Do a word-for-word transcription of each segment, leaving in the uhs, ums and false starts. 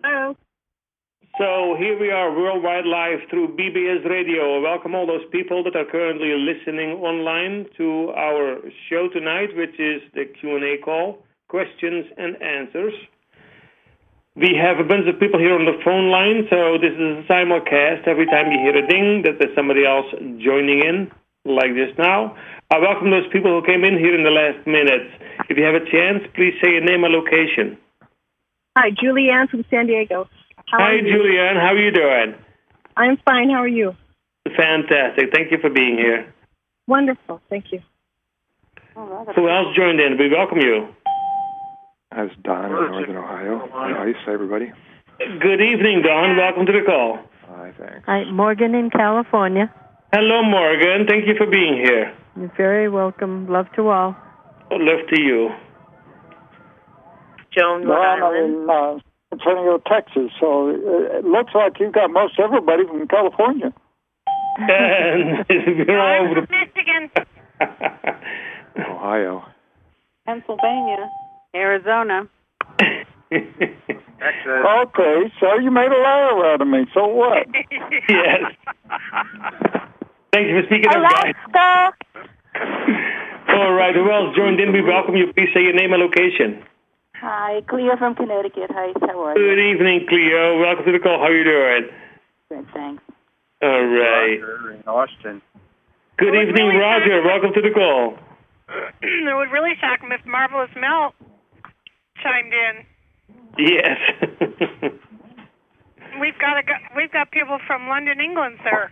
Hello. So here we are, worldwide live through B B S Radio. Welcome all those people that are currently listening online to our show tonight, which is the Q and A call, questions and answers. We have a bunch of people here on the phone line, so this is a simulcast. Every time you hear a ding, that there's somebody else joining in, like this now. I welcome those people who came in here in the last minutes. If you have a chance, please say your name and location. Hi, Julianne from San Diego. How Hi, are you? Julianne. How are you doing? I'm fine. How are you? Fantastic. Thank you for being here. Wonderful. Thank you. Who else joined in? We welcome you. That's Don in Northern Ohio. Hi, everybody. Good evening, Don. Welcome to the call. Hi, thanks. Hi, Morgan in California. Hello, Morgan. Thank you for being here. You're very welcome. Love to all. Love to you. Joan, Rhode Island. in uh, San Antonio, Texas. So it looks like you've got most everybody from California. And we're all over the Michigan. Ohio. Pennsylvania. Arizona. Okay, so you made a liar out of me. So what? Yes. Thank you for speaking up, guys. Alaska. All right. Who else joined in? We welcome you. Please say your name and location. Hi, Cleo from Connecticut. Hi, how are you? Good evening, Cleo. Welcome to the call. How are you doing? Good, thanks. All right. Roger in Austin. Good evening, really Roger. Welcome to the call. It would really shock him if Marvelous Mel chimed in. Yes. We've got a, we've got people from London, England, sir.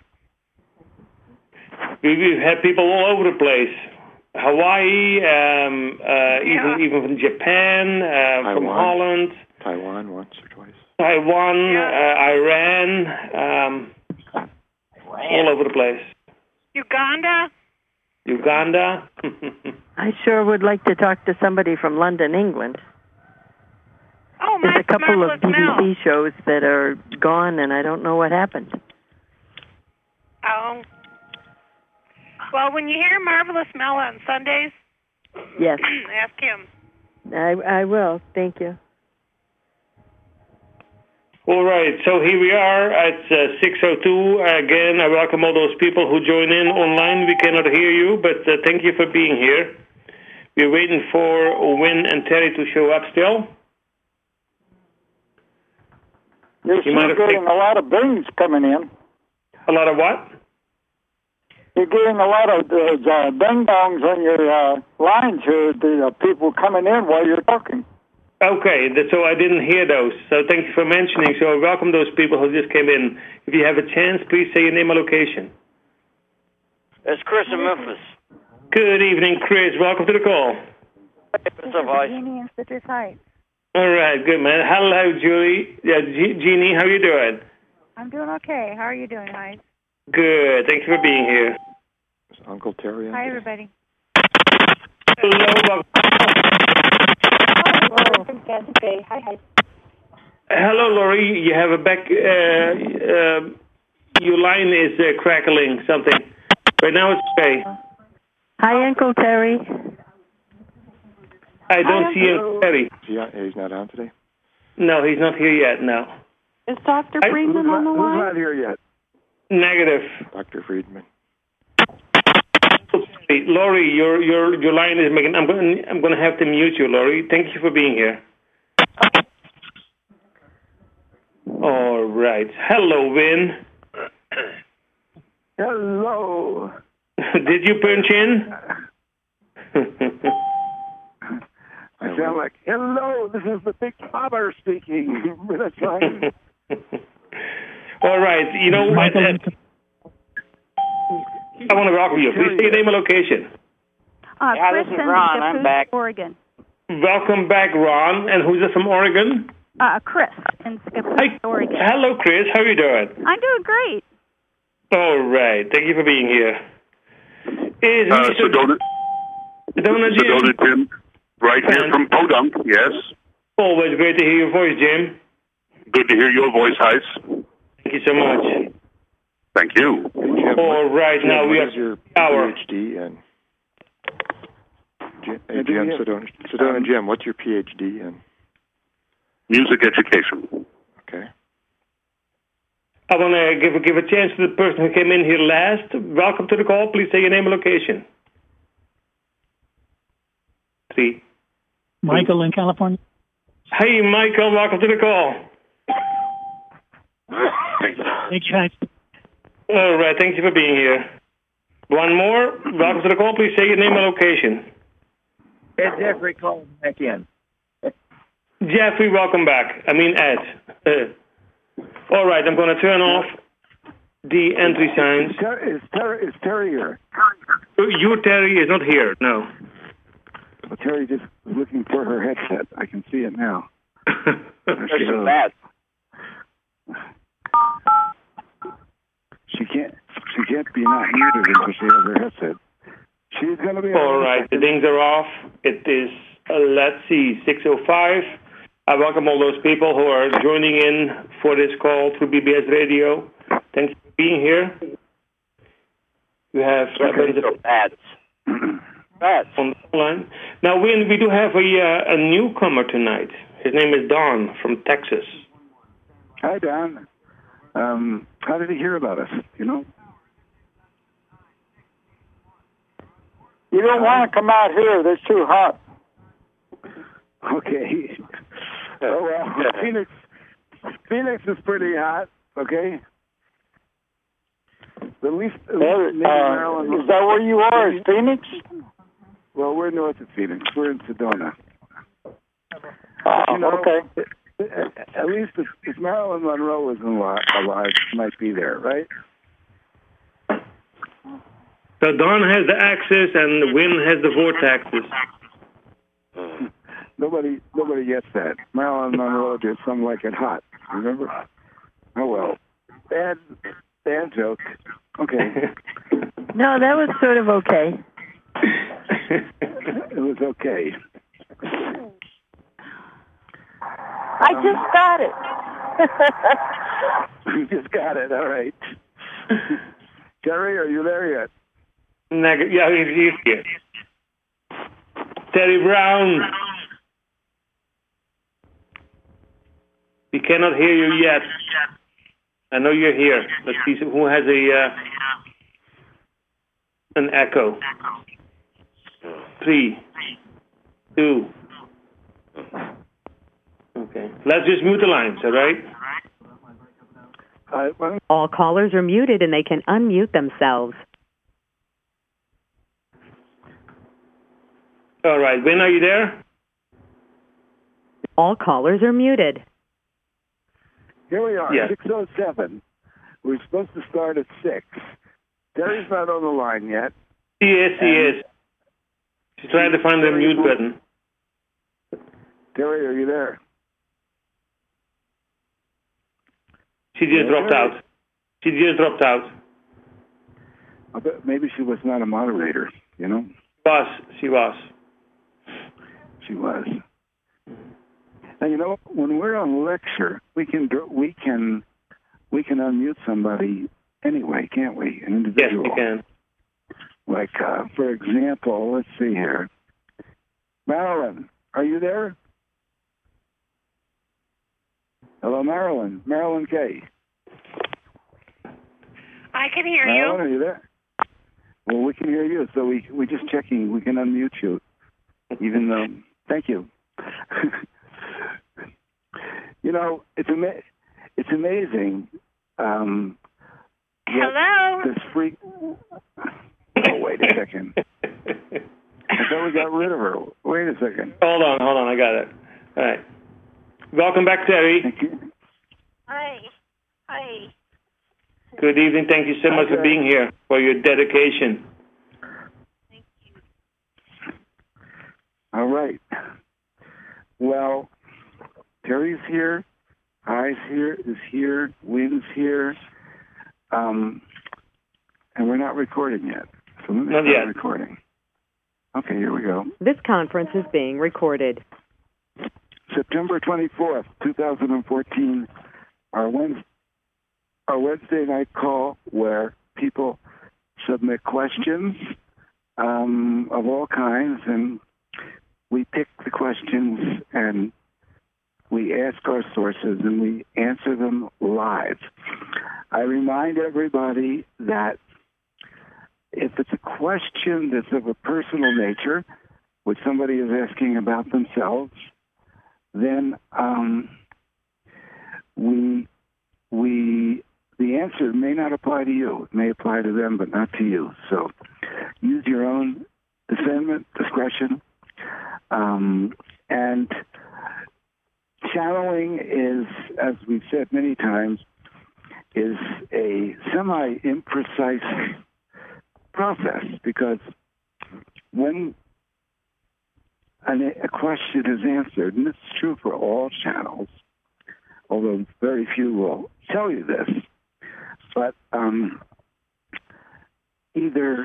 we, we've had people all over the place. Hawaii, um, uh, Yeah. even even from Japan, uh, from Taiwan. Holland, Taiwan once or twice. Taiwan, Yeah. uh, Iran, um, all over the place. Uganda. Uganda. I sure would like to talk to somebody from London, England. Oh, There's a my couple of Marvelous B B C Mel. shows that are gone, and I don't know what happened. Oh. Well, when you hear Marvelous Mel on Sundays, Yes, ask him. I, I will. Thank you. All right, so here we are at uh, six oh two. Again, I welcome all those people who join in online. We cannot hear you, but uh, thank you for being here. We're waiting for Win and Terry to show up still. You're You still might have getting picked- a lot of bings coming in. A lot of what? You're getting a lot of uh, uh, ding-dongs on your uh, lines here, the uh, people coming in while you're talking. Okay, that, so I didn't hear those. So thank you for mentioning. So I welcome those people who just came in. If you have a chance, please say your name and location. It's Chris in Memphis. Good evening, Chris. Welcome to the call. What's up, guys? Jeannie in Citrus Heights. All right, good, man. Hello, Julie. Yeah, G- Jeannie, how are you doing? I'm doing okay. How are you doing, Hi? Good. Thank you for being here. Is Uncle Terry on Hi, today? everybody. Hello. welcome- Hello. From Kansas Bay. Hi, hi. Hello, Laurie. You have a back. Uh, uh, your line is uh, crackling something. Right now it's okay. Hi, Uncle Terry. I don't Hi, see him, Uncle. Terry. Is he on, he's not on today? No, he's not here yet. No. Is Doctor I- Friedman on the Who's line? not here yet? Negative. Doctor Friedman. Hey, Laurie, your your your line is making. I'm going. I'm going to have to mute you, Laurie. Thank you for being here. All right. Hello, Vin. Hello. Did you punch in? I sound like, hello, this is the Big Father speaking. That's right. All right. You know what? Uh, I want to welcome you. Please say your name and location. Uh, Yeah, Chris this is in Ron. I'm Scappoose, back. Oregon. Welcome back, Ron. And who's it from Oregon? Uh, Chris in Scappoose, Hi. Oregon. Hello, Chris. How are you doing? I'm doing great. All right. Thank you for being here. Is Uh, Mister Sedona, Sedona Jim? Sedona Jim, right here from Podunk, yes. Always great to hear your voice, Jim. Good to hear your voice, Heis. Thank you so much. Thank you. Hey, Jim, All what- right, Jim, now we what have is your power. PhD in? Jim, hey, Yeah, do Jim, we have- Sedona, Sedona Jim, what's your PhD in? Music education. I want to give, give a chance to the person who came in here last. Welcome to the call. Please say your name and location. Three. Michael in California. Hey, Michael. Welcome to the call. Thank you, guys. All right. Thank you for being here. One more. Welcome to the call. Please say your name and location. Ed Jeffrey calling back in. Jeffrey, welcome back. I mean, Ed. Uh, all right. I'm going to turn off the entry signs. Is Terry, is Terry here? You, Terry, is not here. No. Well, Terry just was looking for her headset. I can see it now. There she goes. Bad. She can't. She can't be not muted until she has her headset. She's going to be all right. The things are off. It is. Uh, let's see, six oh five. I welcome all those people who are joining in for this call through B B S Radio. Thank you for being here. We have Bad. Bad. on the line. Now, we, we do have a, uh, a newcomer tonight. His name is Don from Texas. Hi, Don. Um, how did he hear about us? You know? You don't want to come out here. It's too hot. Okay. Oh, well, Phoenix, Phoenix is pretty hot, okay? At least, at Well, least maybe uh, Maryland. is that where you are? Is Phoenix? Well, we're north of Phoenix. We're in Sedona. Oh, You know, okay. At at least if, if Marilyn Monroe was alive, alive, she might be there, right? So Don has the axis and Win has the vortexes. Nobody, nobody gets that. Marilyn Monroe did something like it hot. Remember? Oh well, bad, bad joke. Okay. No, that was sort of okay. It was okay. I just got it. You just got it. All right. Terry, are you there yet? Neg- yeah, he's here. Terry Brown. We cannot hear you yet. I know you're here. Let's see who has a uh, an echo. Three, two. Okay. Let's just mute the lines, all right? Uh, well, All callers are muted and they can unmute themselves. All right. Win, are you there? All callers are muted. here we are, Yes. six oh seven. We're supposed to start at six. Terry's not on the line yet. He is, he And- is. She's trying to find the mute button. Terry, are you there? She just dropped out. She just dropped out. I bet maybe she was not a moderator, you know? Was, she was. She was. And you know, when we're on lecture, we can we can we can unmute somebody anyway, can't we? An Yes, individual. you can. Like, uh, for example, let's see here. Marilyn, are you there? Hello, Marilyn. Marilyn Kay. I can hear Marilyn, you. are you there? Well, we can hear you, so we we just checking. We can unmute you, even though. Thank you. You know, it's ama- it's amazing. Um, Hello? This freak. Oh, wait a second. I thought we got rid of her. Wait a second. Hold on, hold on. I got it. All right. Welcome back, Terry. Thank you. Hi. Hi. Good evening. Thank you so much for being here, for your dedication. All right. Well, Terry's here. High's here. Is here. Wynn's here. Um, and we're not recording yet. So let me Not start yet. recording. Okay, here we go. This conference is being recorded. September twenty-fourth, twenty fourteen, our Wednesday, our Wednesday night call where people submit questions um, of all kinds, and we pick the questions and we ask our sources and we answer them live. I remind everybody that if it's a question that's of a personal nature, which somebody is asking about themselves, then um, we we the answer may not apply to you. It may apply to them, but not to you. So use your own discernment, discretion, um, and channeling is, as we've said many times, is a semi-imprecise process, because when an, a question is answered, and this is true for all channels, although very few will tell you this, but um, either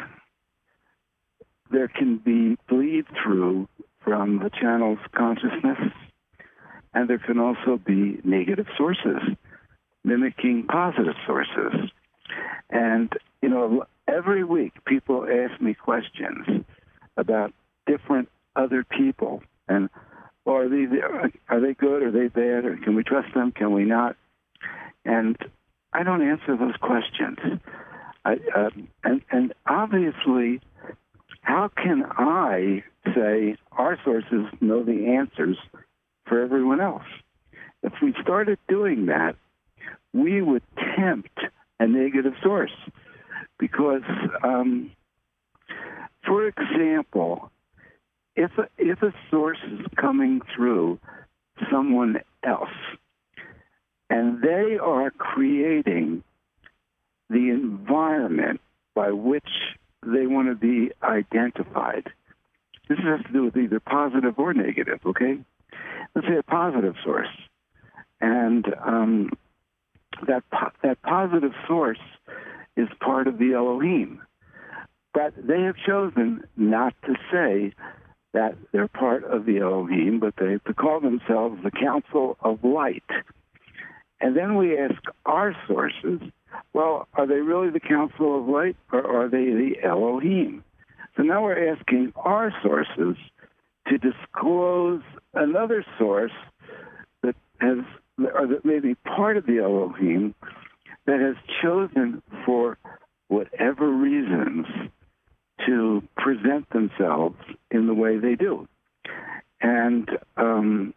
there can be bleed through from the channel's consciousness, and there can also be negative sources mimicking positive sources. And, you know, every week people ask me questions about different other people, and or are they are they good, are they bad, or can we trust them, can we not? And I don't answer those questions. I, uh, and and obviously, how can I say our sources know the answers for everyone else? If we started doing that, we would tempt a negative source, because, um, for example, if a, if a source is coming through someone else and they are creating the environment by which they want to be identified, this has to do with either positive or negative, okay? Let's say a positive source. And um, that po- that positive source is part of the Elohim. But they have chosen not to say that they're part of the Elohim, but they have to call themselves the Council of Light. And then we ask our sources, well, are they really the Council of Light, or are they the Elohim? So now we're asking our sources to disclose another source that has, or that may be part of the Elohim, that has chosen for whatever reasons to present themselves in the way they do. And um,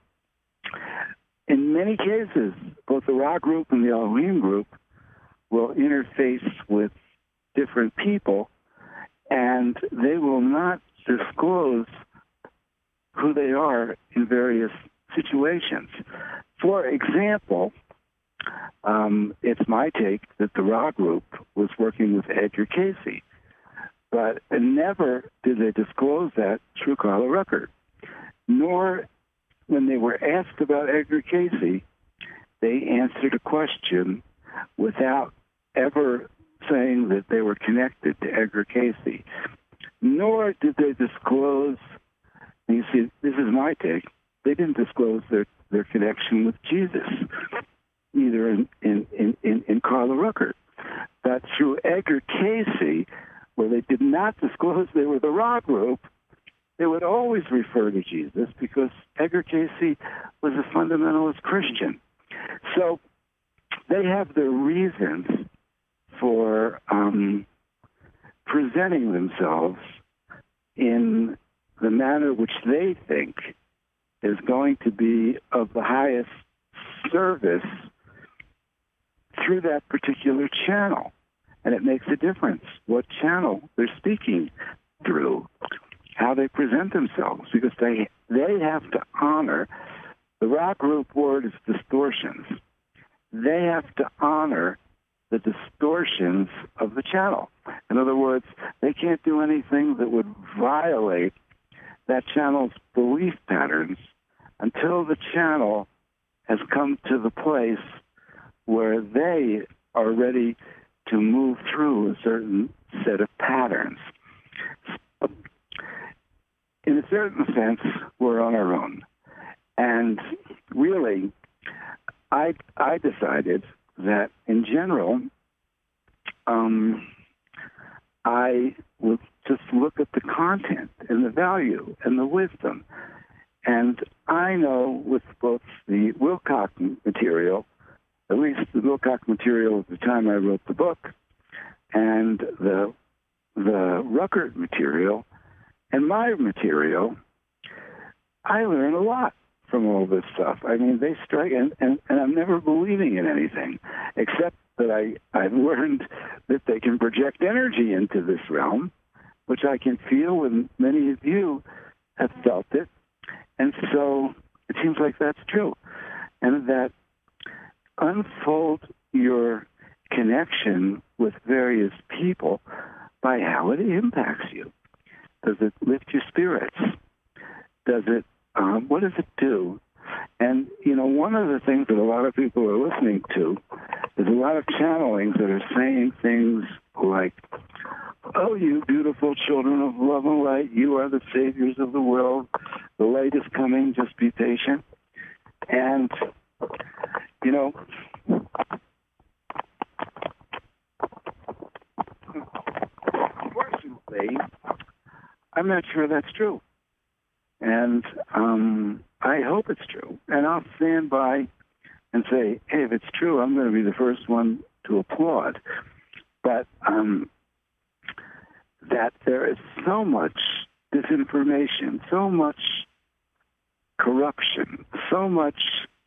in many cases, both the Ra group and the Elohim group will interface with different people, and they will not disclose who they are in various situations. For example, um, it's my take that the Ra group was working with Edgar Cayce, but never did they disclose that through Carla Rucker. Nor, when they were asked about Edgar Cayce, they answered a question without ever saying that they were connected to Edgar Cayce. Nor did they disclose, and you see, this is my take, they didn't disclose their, their connection with Jesus, either in, in, in, in, in Carla Rucker. But through Edgar Cayce, where they did not disclose they were the Ra group, they would always refer to Jesus, because Edgar Cayce was a fundamentalist Christian. So they have their reasons for um, presenting themselves in the manner which they think is going to be of the highest service through that particular channel. And it makes a difference what channel they're speaking through, how they present themselves, because they they have to honor, the Ra group word is distortions. They have to honor the distortions of the channel. In other words, they can't do anything that would violate that channel's belief patterns until the channel has come to the place where they are ready to move through a certain set of patterns. So, in a certain sense, we're on our own. And really, I, I decided that in general, um, I would just look at the content and the value and the wisdom. And I know with both the Wilcock material at least the Wilcox material at the time I wrote the book, and the the Ruckert material, and my material, I learn a lot from all this stuff. I mean, they strike, and, and, and I'm never believing in anything, except that I, I've learned that they can project energy into this realm, which I can feel, and many of you have felt it. And so it seems like that's true. And that unfold your connection with various people by how it impacts you. Does it lift your spirits? Does it, um, what does it do? And, you know, one of the things that a lot of people are listening to is a lot of channelings that are saying things like, oh, you beautiful children of love and light, you are the saviors of the world. The light is coming, just be patient. And, you know, unfortunately, I'm not sure that's true. And um, I hope it's true. And I'll stand by and say, hey, if it's true, I'm going to be the first one to applaud. But um, that there is so much disinformation, so much corruption, so much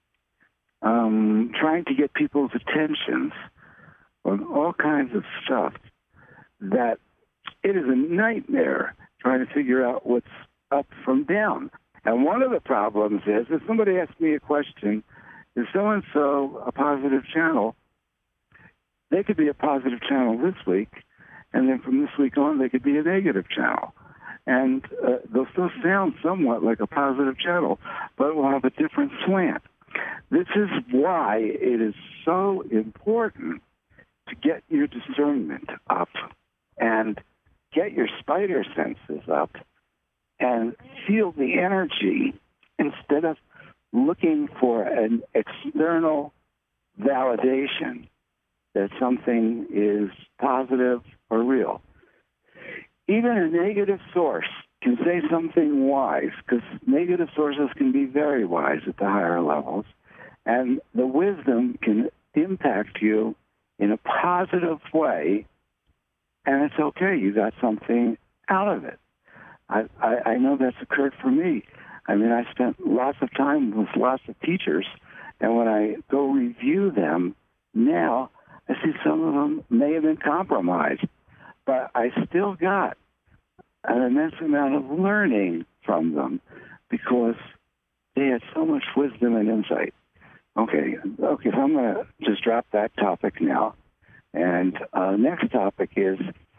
um, trying to get people's attentions on all kinds of stuff, that it is a nightmare trying to figure out what's up from down. And one of the problems is, if somebody asks me a question, is so-and-so a positive channel? They could be a positive channel this week, and then from this week on, they could be a negative channel. And uh, they'll still sound somewhat like a positive channel, but it will have a different slant. This is why it is so important to get your discernment up and get your spider senses up and feel the energy instead of looking for an external validation that something is positive or real. Even a negative source can say something wise, because negative sources can be very wise at the higher levels, and the wisdom can impact you in a positive way, and it's okay. You got something out of it. I, I, I know that's occurred for me. I mean, I spent lots of time with lots of teachers, and when I go review them now, I see some of them may have been compromised, but I still got an immense amount of learning from them because they had so much wisdom and insight. Okay, okay, so I'm going to just drop that topic now. And uh, next topic is,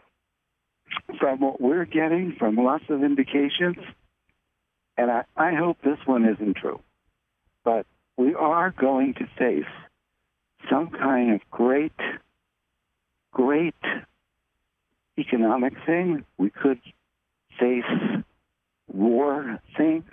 from what we're getting from lots of indications, and I, I hope this one isn't true, but we are going to face some kind of great, great economic thing. We could face war thing,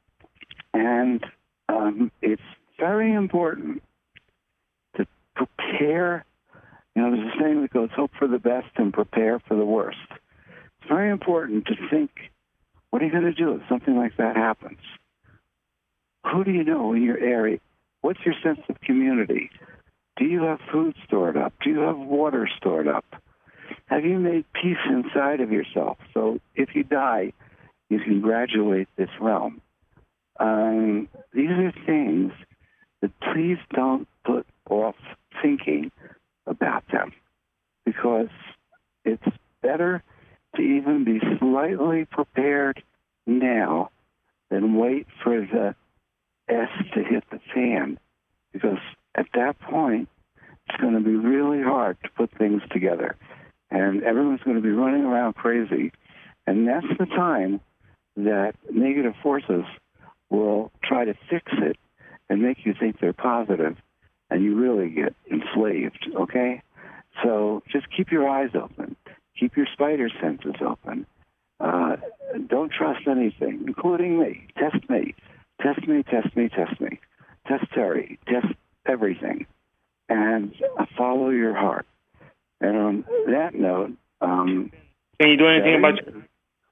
and um, it's very important to prepare. You know, there's a saying that goes, hope for the best and prepare for the worst. It's very important to think, what are you going to do if something like that happens? Who do you know in your area? What's your sense of community? Do you have food stored up? Do you have water stored up? Have you made peace inside of yourself? So if you die, you can graduate this realm. Um, these are things that please don't put off thinking about them, because it's better to even be slightly prepared now than wait for the S to hit the fan, because at that point, it's going to be really hard to put things together. And everyone's going to be running around crazy. And that's the time that negative forces will try to fix it and make you think they're positive, and you really get enslaved, okay? So just keep your eyes open. Keep your spider senses open. Uh, don't trust anything, including me. Test me. Test me, test me, test me. Test Terry. Test everything. And uh, follow your heart. And on that note... Um, Can you do anything Terry? about...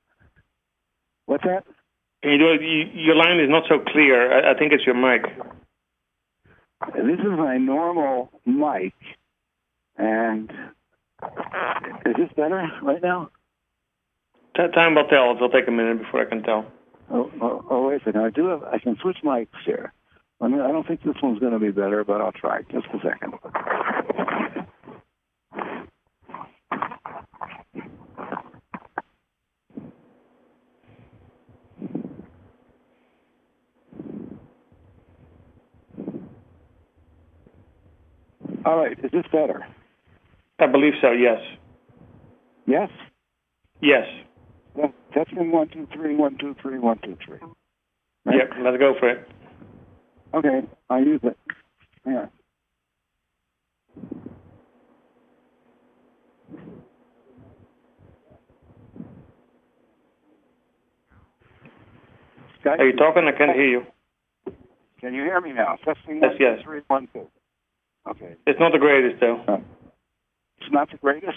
What's that? Can you do it? You, your line is not so clear. I, I think it's your mic. This is my normal mic, and is this better right now? Time will tell. It'll take a minute before I can tell. Oh, oh, oh wait a second. I do have. I can switch mics here. I mean, I don't think this one's going to be better, but I'll try. Just a second. All right. Is this better? I believe so. Yes. Yes. Yes. Well, testing one two three one two three one two three. Right? Yep. Let's go for it. Okay. I'll use it. Yeah. Are you talking? I can't hear you. Can you hear me now? Testing Yes, one yes. two three one two. Okay. It's not the greatest, though. Uh, it's not the greatest.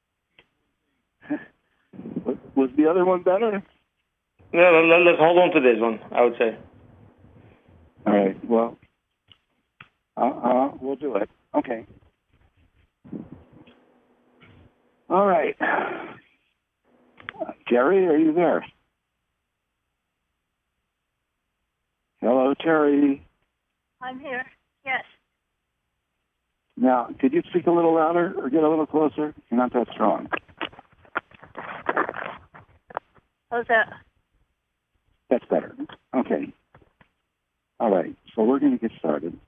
Was the other one better? No, let, let's hold on to this one, I would say. All right. Well, uh, uh, we'll do it. Okay. All right. Uh, Terry, are you there? Hello, Terry. I'm here. Yes. Now, could you speak a little louder or get a little closer? You're not that strong. How's that? That's better. Okay. All right. So we're going to get started.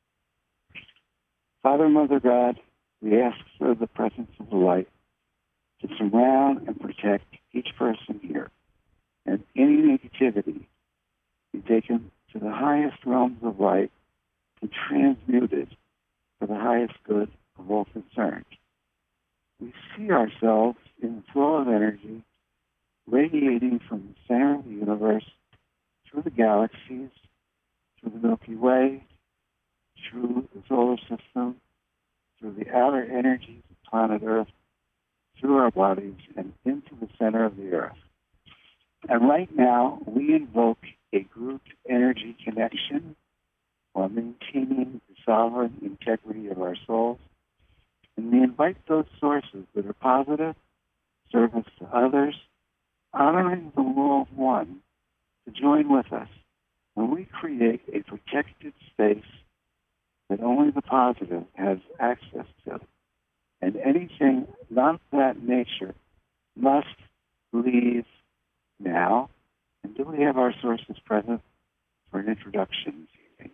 Father, Mother God, we ask for the presence of the light to surround and protect each person here, and any negativity be taken to the highest realms of light and transmuted for the highest good of all concerned. We see ourselves in the flow of energy radiating from the center of the universe through the galaxies, through the Milky Way, through the solar system, through the outer energies of planet Earth, through our bodies, and into the center of the Earth. And right now, we invoke a grouped energy connection while maintaining the sovereign integrity of our souls. And we invite those sources that are positive, service to others, honoring the law of one, to join with us when we create a protected space that only the positive has access to. And anything not of that nature must leave now. And do we have our sources present for an introduction this evening?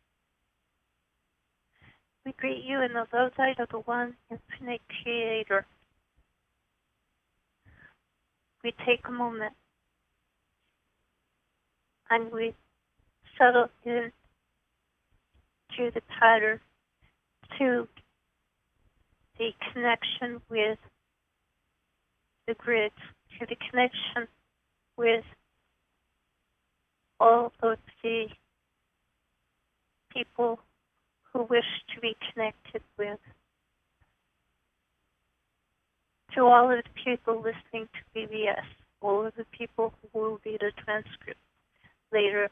We greet you in the low light of the one infinite creator. We take a moment and we settle in to the pattern, to the connection with the grid, to the connection with all of the people who wish to be connected with, to all of the people listening to B B S, all of the people who will read a transcript later.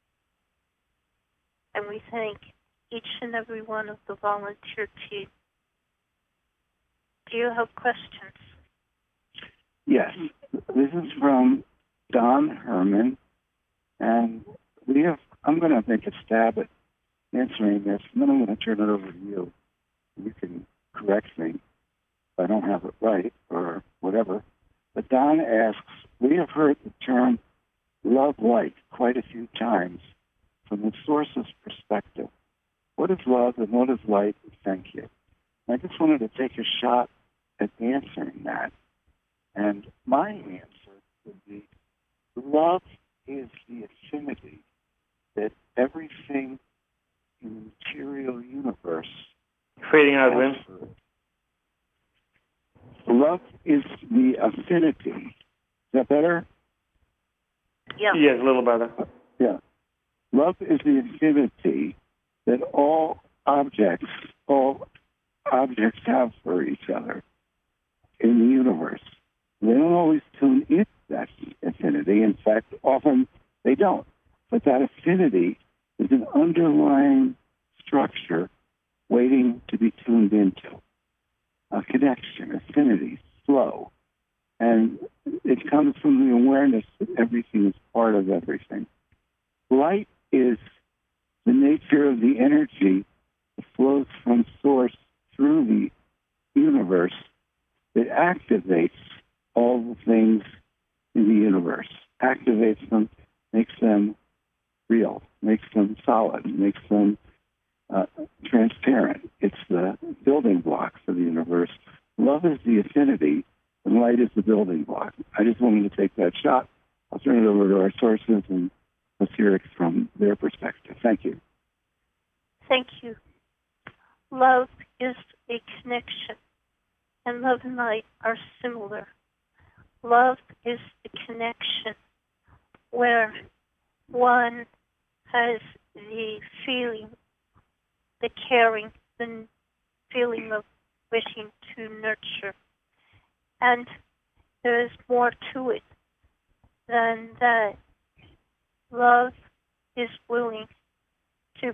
And we thank each and every one of the volunteer team. Do you have questions? Yes. This is from Don Herman, and we have. I'm going to make a stab at answering this, and then I'm going to turn it over to you. You can correct me if I don't have it right or whatever. But Don asks, we have heard the term love light quite a few times from the source's perspective. What is love and what is light? Thank you. I just wanted to take a shot at answering that. And my answer would be, love is the affinity that everything in the material universe fading out, has Wim. for it. Love is the affinity. Is that better? Yeah. Yes, a little better. Yeah. Love is the affinity that all objects, all objects have for each other in the universe. They don't always tune into that affinity. In fact, often they don't. But that affinity is an underlying structure waiting to be tuned into. A connection, affinity, flow. And it comes from the awareness that everything is part of everything. Light is the nature of the energy that flows from source through the universe that activates all the things in the universe, activates them, makes them real, makes them solid, makes them uh, transparent. It's the building blocks of the universe. Love is the affinity, and light is the building block. I just wanted to take that shot. I'll turn it over to our sources, and let's hear it from their perspective. Thank you. Thank you. Love is a connection, and love and light are similar. Love is the connection where one has the feeling, the caring, the feeling of wishing to nurture. And there is more to it than that. Love is willing to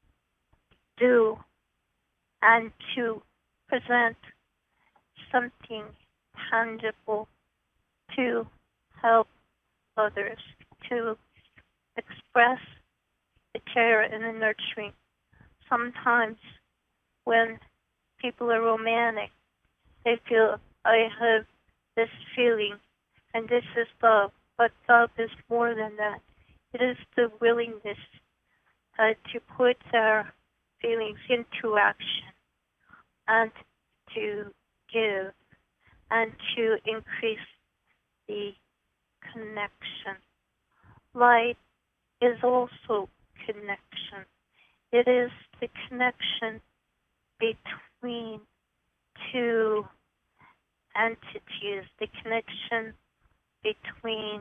do and to present something tangible to help others, to express the care and the nurturing. Sometimes when people are romantic, they feel, I have this feeling, and this is love. But love is more than that. It is the willingness uh, to put their feelings into action and to give and to increase the connection. Light is also connection. It is the connection between two entities, the connection between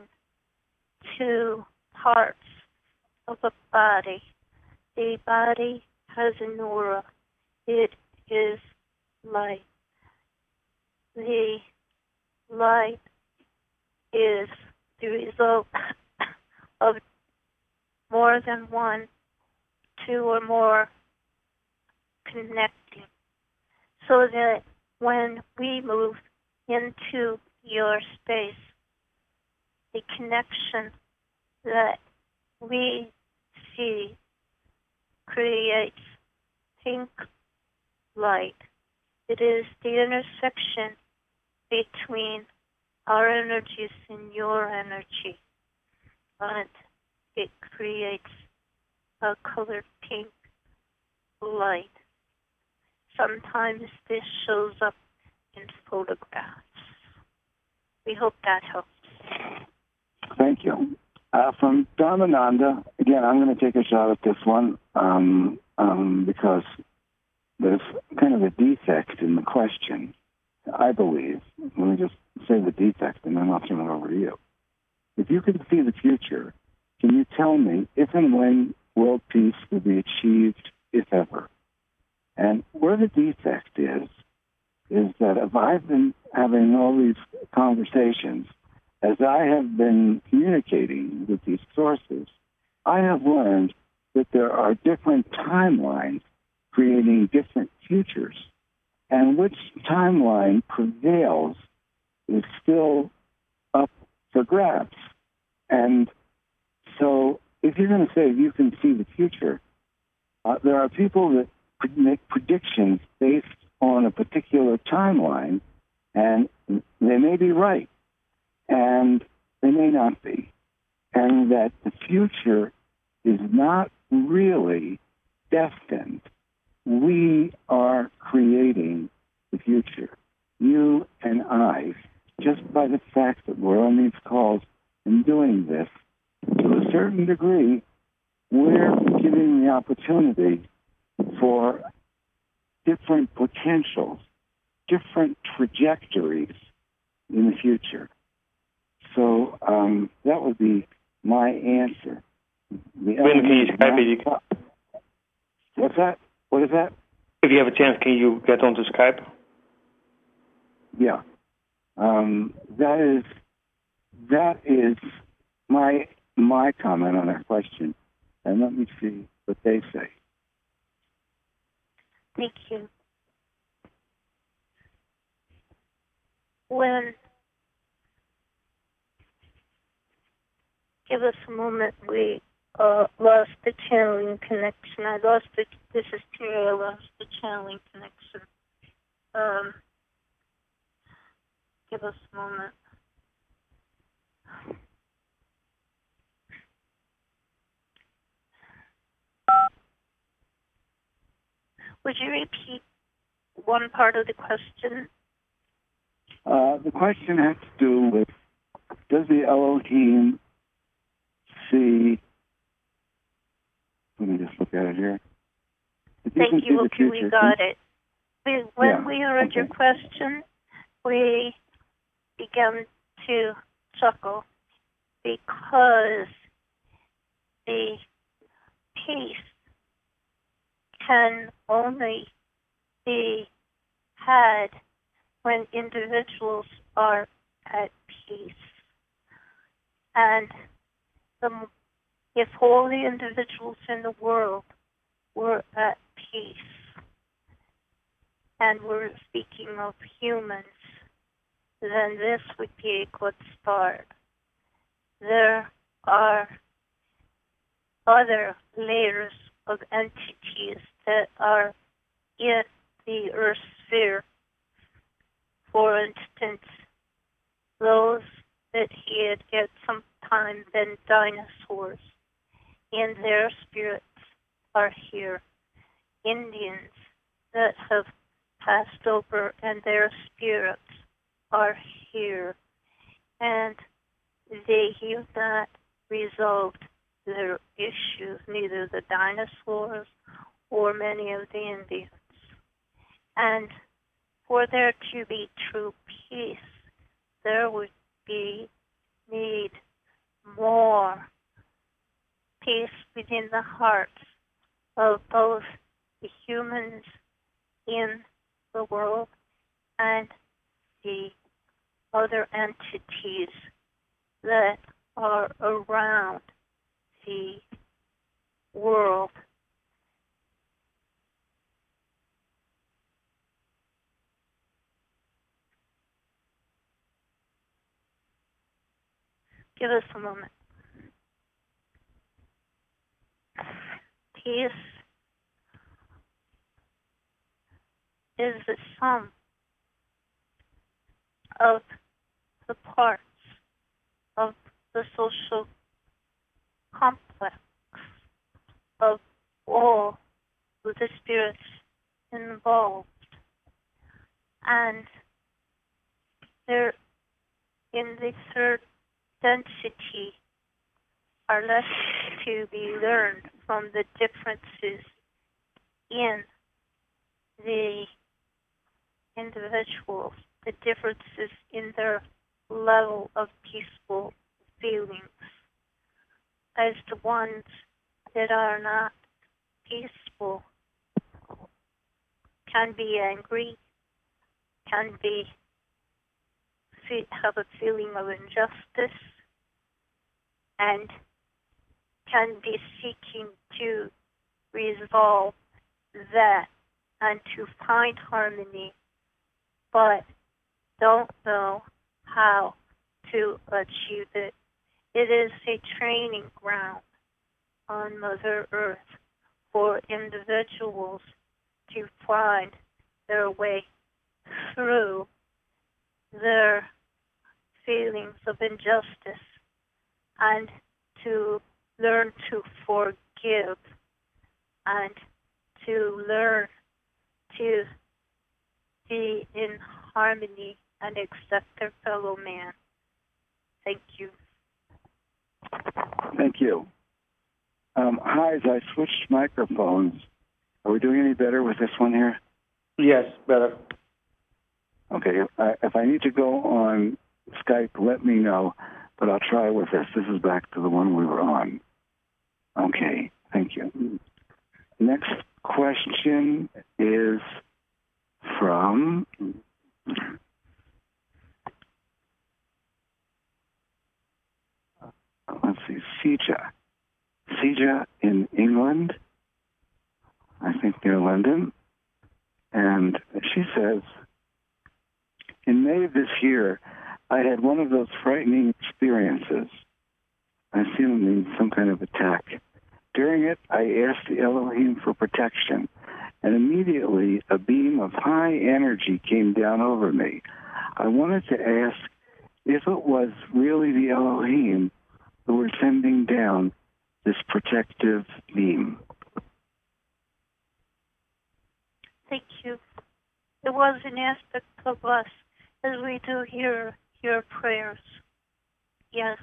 two parts of a body. The body has an aura. It is light. The light is the result of more than one, two or more connecting, so that when we move into your space, the connection that we see creates pink light. It is the intersection between our energies and your energy, and it creates a colored pink light. Sometimes this shows up in photographs. We hope that helps. Thank you. Uh, from Dharmananda, again, I'm going to take a shot at this one um, um, because there's kind of a defect in the question, I believe. Let me just say the defect, and then I'll turn it over to you. If you could see the future, can you tell me if and when world peace will be achieved, if ever? And where the defect is, is that if I've been having all these conversations, as I have been communicating with these sources, I have learned that there are different timelines creating different futures. And which timeline prevails is still up for grabs. And so if you're going to say you can see the future, uh, there are people that make predictions based on a particular timeline, and they may be right, and they may not be. And that the future is not really destined. We are creating the future. You and I, just by the fact that we're on these calls and doing this, to a certain degree, we're giving the opportunity for different potentials, different trajectories in the future. So um, that would be my answer. The When can you Skype it? What's that? What is that? If you have a chance, can you get onto Skype? Yeah. Um, that is that is my my comment on that question. And let me see what they say. Thank you. When, give us a moment, we uh, lost the channeling connection. I lost the, this is Terry, I lost the channeling connection. Um, give us a moment. Would you repeat one part of the question? Uh, the question has to do with, does the Elohim see, let me just look at it here. If Thank can you, see the okay, we future, got it. We, when Yeah, we heard okay. your question, we began to chuckle because the peace can only be had when individuals are at peace. And the, if all the individuals in the world were at peace, and we're speaking of humans, then this would be a good start. There are other layers of entities that are in the Earth sphere. For instance, those that he had at some time been dinosaurs, and their spirits are here. Indians that have passed over and their spirits are here. And they have not resolved their issues, neither the dinosaurs or many of the Indians. And for there to be true peace, there would be need more peace within the hearts of both the humans in the world and the other entities that are around the world. Give us a moment. Peace is the sum of the parts of the social complex of all of the spirits involved. And there, in the third density, are left to be learned from the differences in the individuals, the differences in their level of peaceful feelings, as the ones that are not peaceful can be angry, can be have a feeling of injustice, and can be seeking to resolve that and to find harmony, but don't know how to achieve it. It is a training ground on Mother Earth for individuals to find their way through their feelings of injustice and to learn to forgive and to learn to be in harmony and accept their fellow man. Thank you. Thank you. Um, hi, as I switched microphones, are we doing any better with this one here? Yes, better. Okay, if I, if I need to go on Skype, let me know, but I'll try with this. This is back to the one we were on. Okay, thank you. Next question is from let's see, Sija. Sija in England, I think near London. And she says, in May of this year, I had one of those frightening experiences. I assume it means some kind of attack. During it, I asked the Elohim for protection, and immediately a beam of high energy came down over me. I wanted to ask if it was really the Elohim who were sending down this protective beam. Thank you. It was an aspect of us as we do hear your prayers. Yes.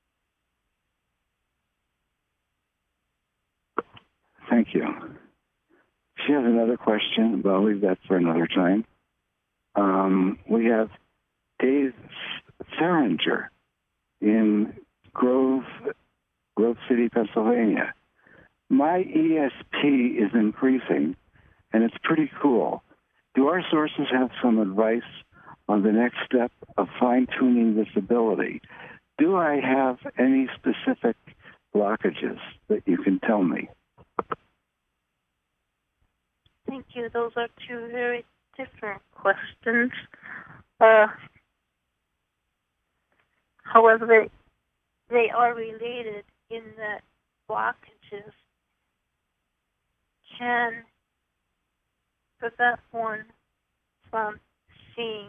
Thank you. She has another question, but I'll leave that for another time. Um, we have Dave Theringer in Grove, Grove City, Pennsylvania. My E S P is increasing, and it's pretty cool. Do our sources have some advice on the next step of fine-tuning this ability? Do I have any specific blockages that you can tell me? Thank you. Those are two very different questions. Uh, however, they, they are related in that blockages can prevent one from seeing.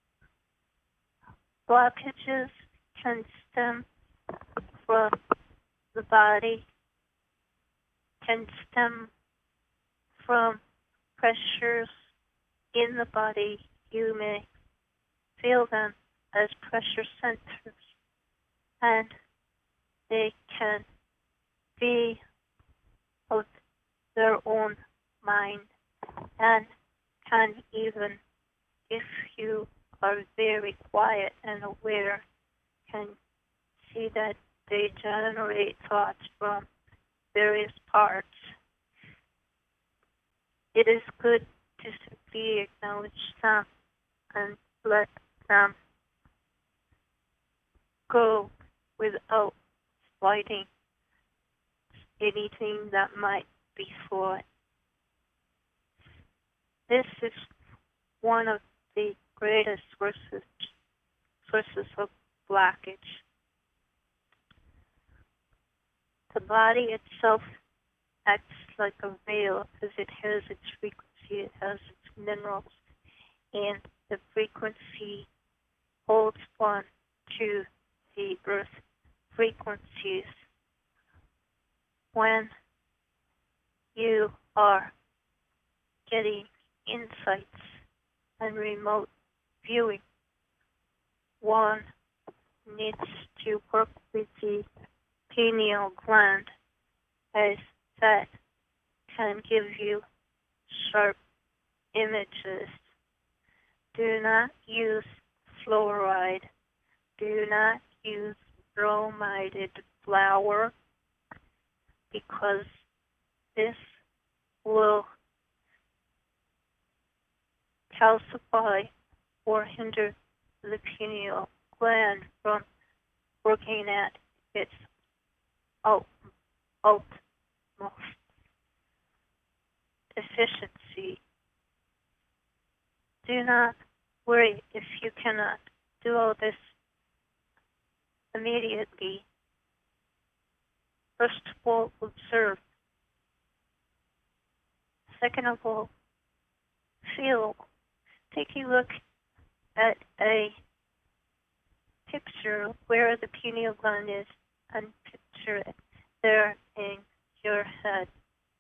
Blockages can stem from the body, can stem from pressures in the body. You may feel them as pressure centers, and they can be of their own mind, and can even, if you are very quiet and aware, can see that they generate thoughts from various parts. It is good to simply acknowledge them and let them go without fighting anything that might be thought. This is one of the greatest sources, sources of blockage. The body itself acts like a veil, as it has its frequency, it has its minerals, and the frequency holds on to the earth frequencies. When you are getting insights and remote viewing, one needs to work with the pineal gland, as that can give you sharp images. Do not use fluoride. Do not use bromated flour, because this will calcify or hinder the pineal gland from working at its out, utmost efficiency. Do not worry if you cannot do all this immediately. First of all, observe. Second of all, feel. Take a look at a picture where the pineal gland is and picture it there in your head.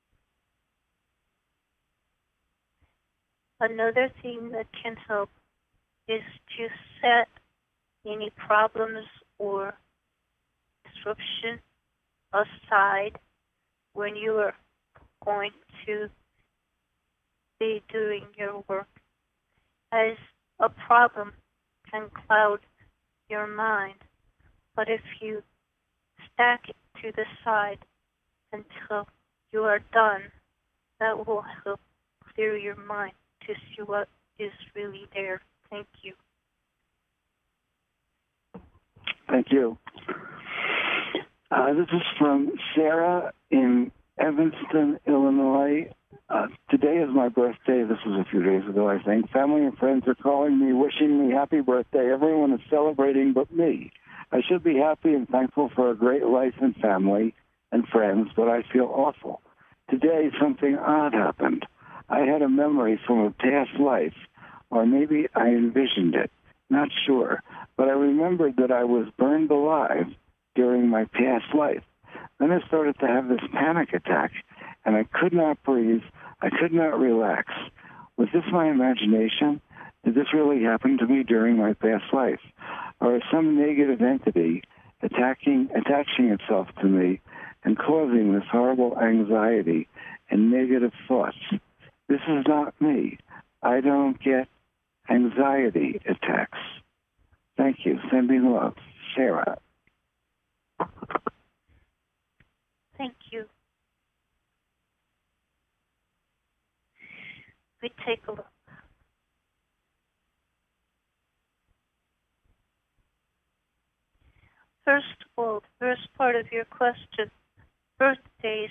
Another thing that can help is to set any problems or disruption aside when you are going to be doing your work, as a problem can cloud your mind. But if you stack it to the side until you are done, that will help clear your mind to see what is really there. Thank you. Thank you. Uh, this is from Sarah in Evanston, Illinois. Uh, today is my birthday. This was a few days ago, I think. Family and friends are calling me, wishing me happy birthday. Everyone is celebrating but me. I should be happy and thankful for a great life and family and friends, but I feel awful. Today, something odd happened. I had a memory from a past life, or maybe I envisioned it. Not sure. But I remembered that I was burned alive during my past life. Then I started to have this panic attack, and I could not breathe. I could not relax. Was this my imagination? Did this really happen to me during my past life? Or is some negative entity attacking, attaching itself to me and causing this horrible anxiety and negative thoughts? This is not me. I don't get anxiety attacks. Thank you. Sending love. Sarah. Thank you. We take a look. First of all, the first part of your question, birthdays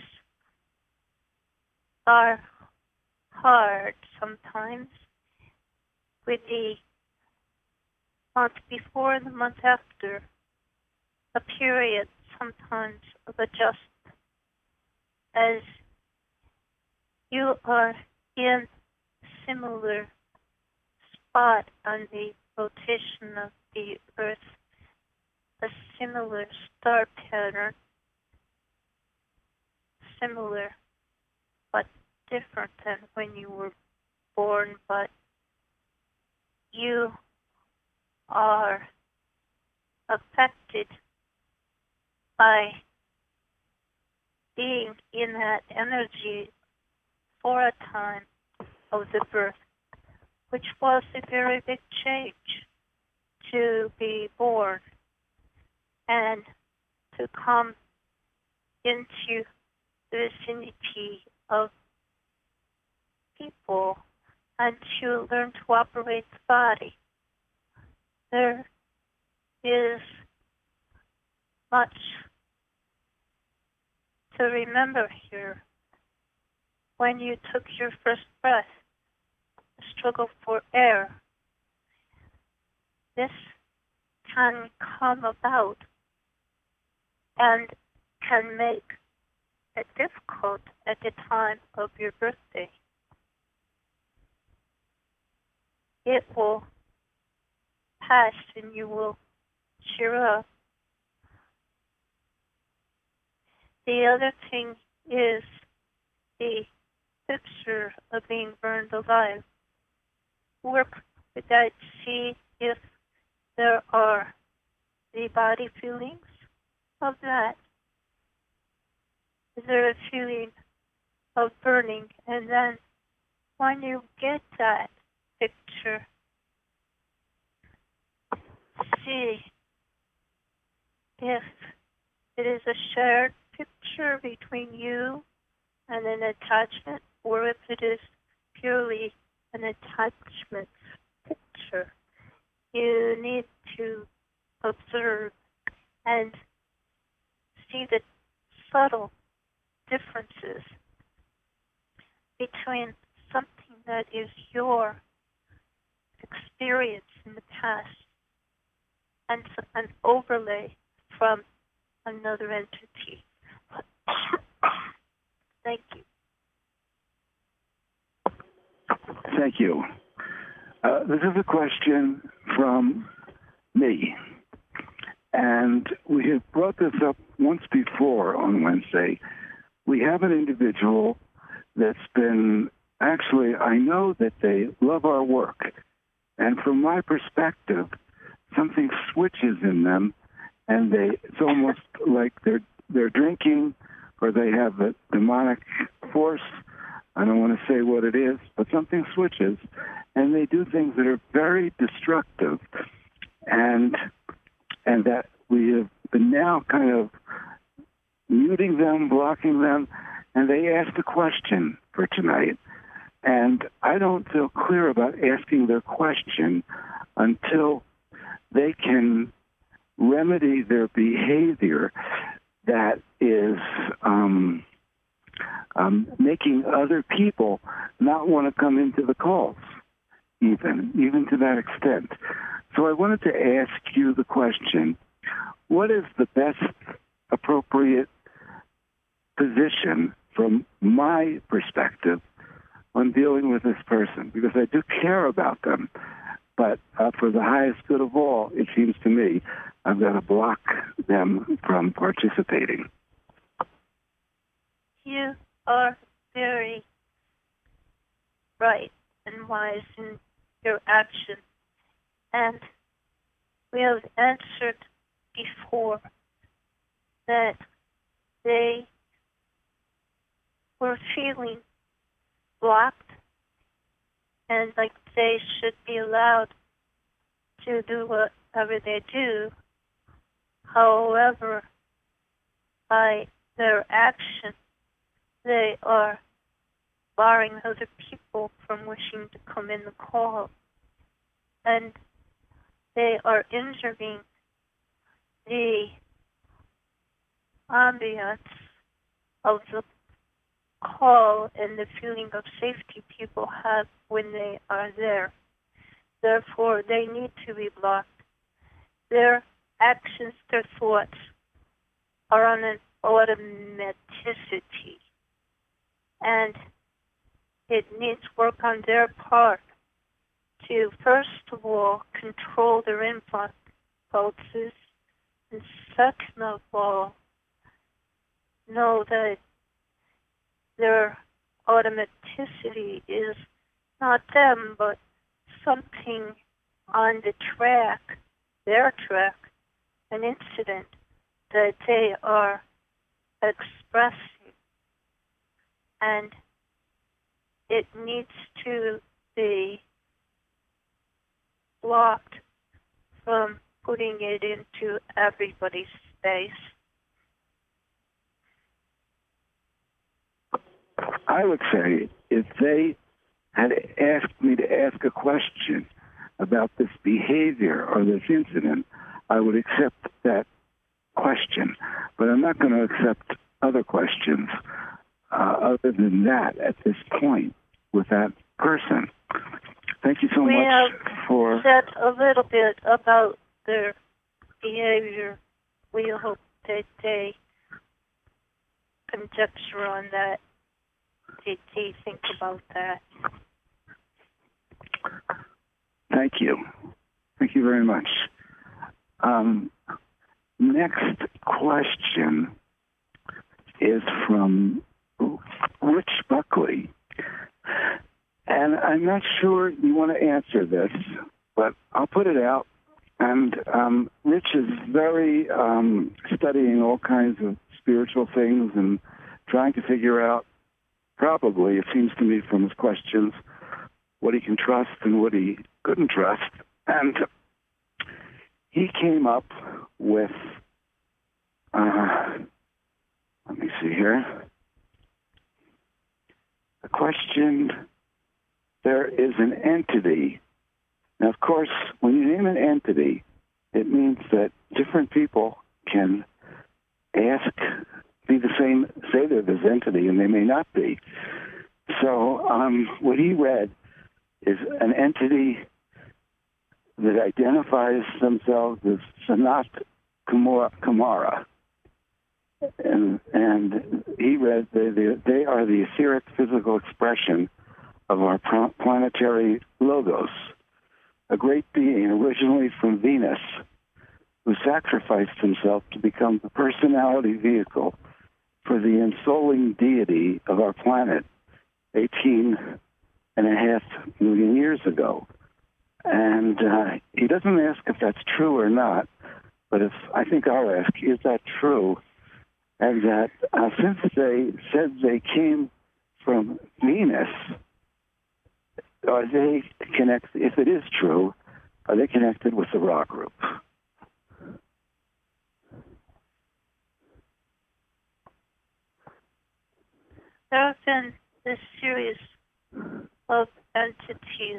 are hard sometimes. With the month before and the month after, a period sometimes of adjustment, as you are in a similar spot on the rotation of the Earth, a similar star pattern, similar but different than when you were born, but you are affected by being in that energy for a time of the birth, which was a very big change to be born and to come into the vicinity of people and to learn to operate the body. There is much to remember here. When you took your first breath, the struggle for air, this can come about and can make it difficult at the time of your birthday. It will pass and you will cheer up. The other thing is the picture of being burned alive. Work with that, see if there are the body feelings of that. Is there a feeling of burning? And then when you get that picture, see if it is a shared picture between you and an attachment, or if it is purely an attachment picture. You need to observe and see the subtle differences between something that is your experience in the past and an overlay from another entity. Thank you. Thank you. Uh, this is a question from me. And we have brought this up once before on Wednesday. We have an individual that's been, actually, I know that they love our work. And from my perspective, something switches in them, and they it's almost like they're they're drinking, or they have a demonic force. I don't want to say what it is, but something switches, and they do things that are very destructive, and and that we have been now kind of muting them, blocking them, and they asked a question for tonight. And I don't feel clear about asking their question until they can remedy their behavior that is um, um, making other people not want to come into the calls, even, even to that extent. So I wanted to ask you the question, what is the best appropriate position from my perspective on dealing with this person? Because I do care about them, but uh, for the highest good of all, it seems to me, I've got to block them from participating. You are very right and wise in your action. And we have answered before that they were feeling blocked and like they should be allowed to do whatever they do. However, by their action, they are barring other people from wishing to come in the call. And they are injuring the ambiance of the call and the feeling of safety people have when they are there. Therefore, they need to be blocked. Their actions, their thoughts are on an automaticity. And it needs work on their part to, first of all, control their impulses, and second of all, know that their automaticity is not them, but something on the track, their track, an incident that they are expressing. And it needs to be blocked from putting it into everybody's space. I would say if they had asked me to ask a question about this behavior or this incident, I would accept that question. But I'm not going to accept other questions uh, other than that at this point with that person. Thank you so we much have for... said a little bit about their behavior. We hope that they conjecture on that. Did they think about that? Thank you. Thank you very much. Um, next question is from Rich Buckley. And I'm not sure you want to answer this, but I'll put it out. And um, Rich is very um, studying all kinds of spiritual things and trying to figure out, probably, it seems to me from his questions, what he can trust and what he couldn't trust. And he came up with, uh, let me see here, the question, there is an entity. Now, of course, when you name an entity, it means that different people can ask, be the same, say they're this entity, and they may not be. So um, what he read is an entity that identifies themselves as Sanat Kumara. And, and he read they, they, they are the etheric physical expression of our planetary logos, a great being originally from Venus who sacrificed himself to become the personality vehicle for the ensouling deity of our planet eighteen and a half million years ago. And uh, he doesn't ask if that's true or not, but if I think I'll ask, is that true? And that uh, since they said they came from Venus, are they connected, if it is true, are they connected with the Ra group? There have been this series of entities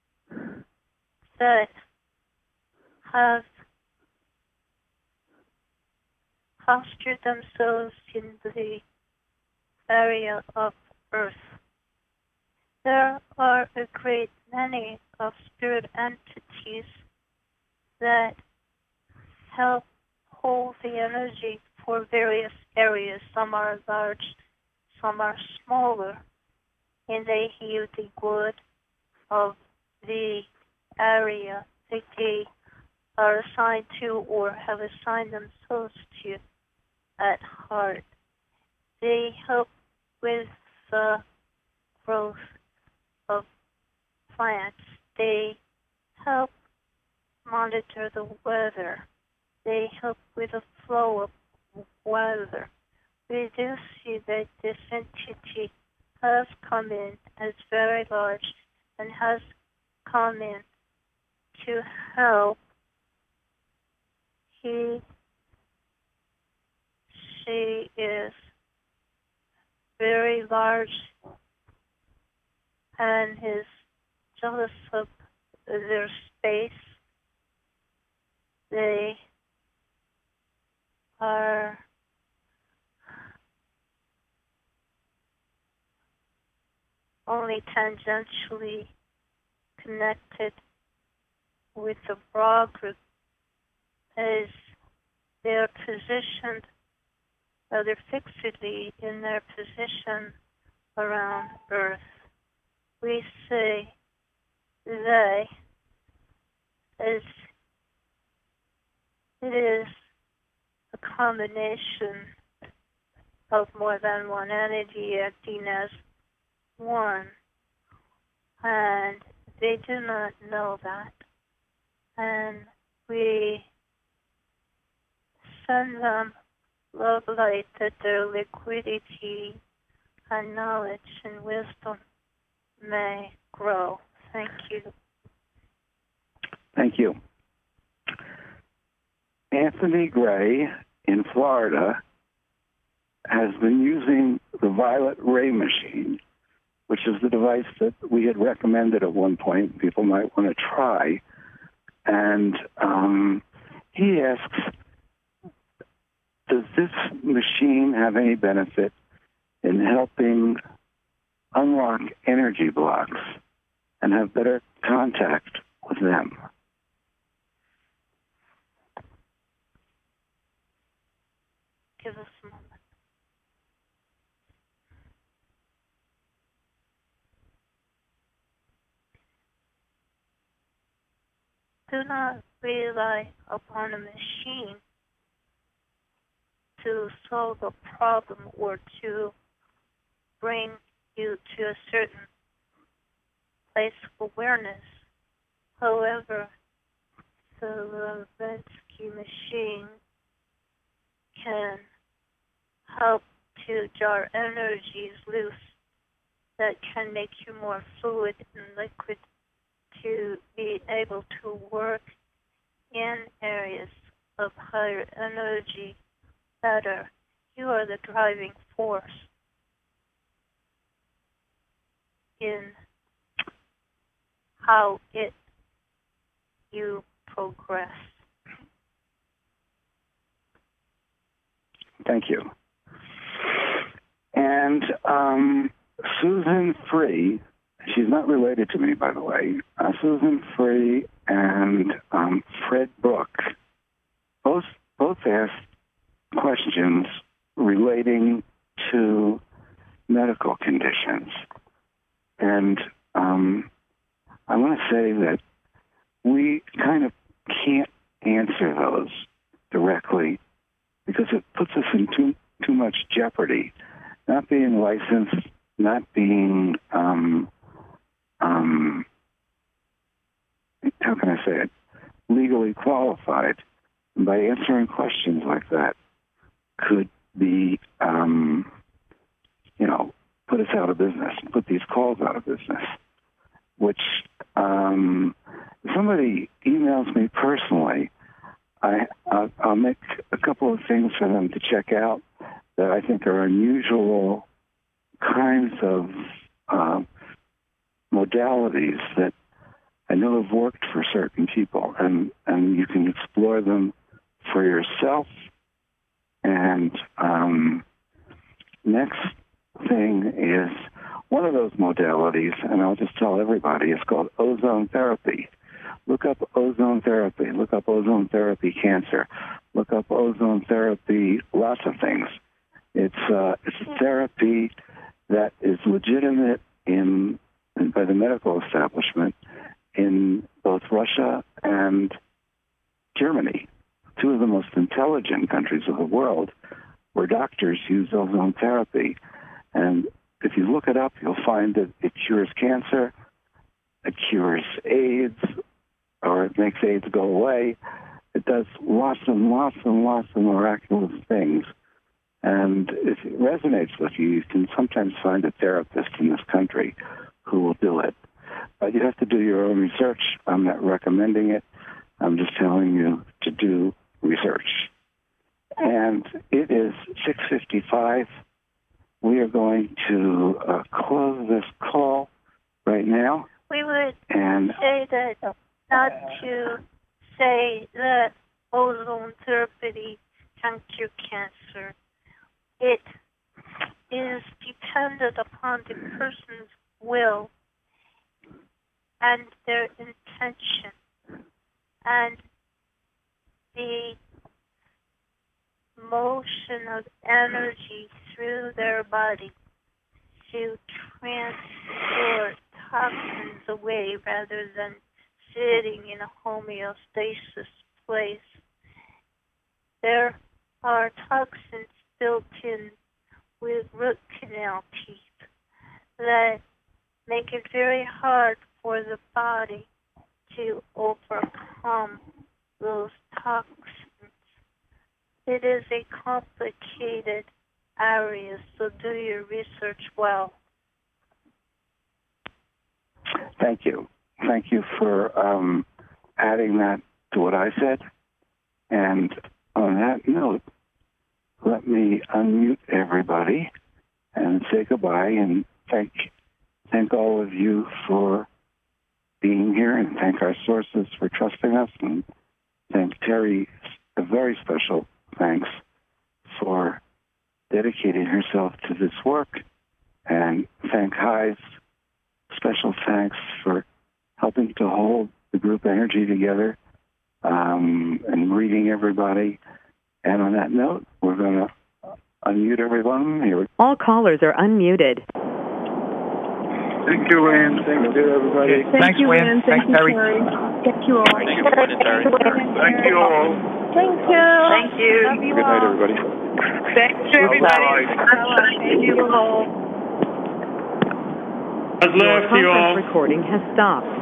that have postured themselves in the area of Earth. There are a great many of spirit entities that help hold the energy for various areas. Some are large, some are smaller, and they heal the good of the area that they are assigned to or have assigned themselves to at heart. They help with the growth of plants. They help monitor the weather. They help with the flow of weather. We do see that this entity has come in as very large and has come in to help. He, she is very large and is jealous of their space. They are only tangentially connected with the Ra group as they're positioned rather fixedly in their position around Earth. We say they as it is a combination of more than one entity acting as one, and they do not know that. And we send them love light that their liquidity and knowledge and wisdom may grow. Thank you. Thank you. Anthony Gray in Florida has been using the Violet Ray machine, which is the device that we had recommended at one point people might want to try. And um, he asks, does this machine have any benefit in helping unlock energy blocks and have better contact with them? Give us a moment. Do not rely upon a machine to solve a problem or to bring you to a certain place of awareness. However, the Levensky machine can help to jar energies loose that can make you more fluid and liquid to be able to work in areas of higher energy better. You are the driving force in how it you progress. Thank you. And um, Susan Free, she's not related to me, by the way. Uh, Susan Free and um, Fred Brook both both asked questions relating to medical conditions. And um, I want to say that we kind of can't answer those directly because it puts us in too too much jeopardy. Not being licensed, not being, um, um, how can I say it, legally qualified. And by answering questions like that could be, um, you know, put us out of business, put these calls out of business, which um, somebody emails me personally, I, I'll, I'll make a couple of things for them to check out that I think are unusual kinds of uh, modalities that I know have worked for certain people, and, and you can explore them for yourself. And um, next thing is one of those modalities, and I'll just tell everybody, it's called ozone therapy. Look up ozone therapy. Look up ozone therapy cancer. Look up ozone therapy lots of things. It's uh, it's a therapy that is legitimate in, in by the medical establishment in both Russia and Germany, two of the most intelligent countries of the world, where doctors use ozone therapy. And if you look it up, you'll find that it cures cancer, it cures AIDS, or it makes AIDS go away. It does lots and lots and lots of miraculous things. And if it resonates with you, you can sometimes find a therapist in this country who will do it. But you have to do your own research. I'm not recommending it. I'm just telling you to do research. And it is six fifty-five. We are going to uh, close this call right now. We would and say that not to say that ozone therapy can cure cancer. It is dependent upon the person's will and their intention and the motion of energy through their body to transport toxins away rather than sitting in a homeostasis place. There are toxins built in with root canal teeth that make it very hard for the body to overcome those toxins. It is a complicated area, so do your research well. Thank you. Thank you for um, adding that to what I said. And on that note, let me unmute everybody and say goodbye and thank thank all of you for being here, and thank our sources for trusting us, and thank Terry, a very special thanks for dedicating herself to this work, and thank Hives, special thanks for helping to hold the group energy together um, and reading everybody. And on that note, we're going to unmute everyone. Here. All callers are unmuted. Thank you, Ann. Thank you, everybody. Thank Thanks, you, Wynn. Ann. Thanks, Thank you, Terry. Terry. Thank you all. Thank you for joining, Terry. Thank you all. Thank you. Thank you. Love you Good night, all. everybody. Thank you, everybody. Thank you all. What's Your left, you all? conference recording has stopped.